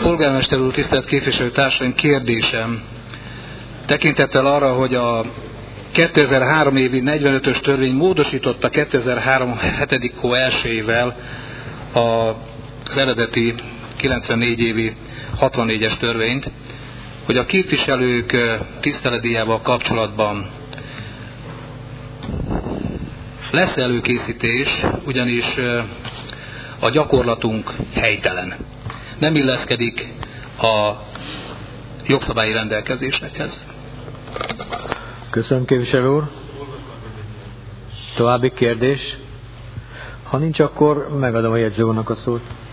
Polgármester úr, tisztelt képviselőtársaim, kérdésem tekintettel arra, hogy a 2003 évi 45-ös törvény módosította 2003. 7. hó 1-ével az eredeti 94 évi 64-es törvényt, hogy a képviselők tiszteletdíjával kapcsolatban lesz előkészítés, ugyanis a gyakorlatunk helytelen. Nem illeszkedik a jogszabályi rendelkezésekhez. Köszönöm, képviselő úr. További kérdés? Ha nincs, akkor megadom a jegyző úrnak a szót.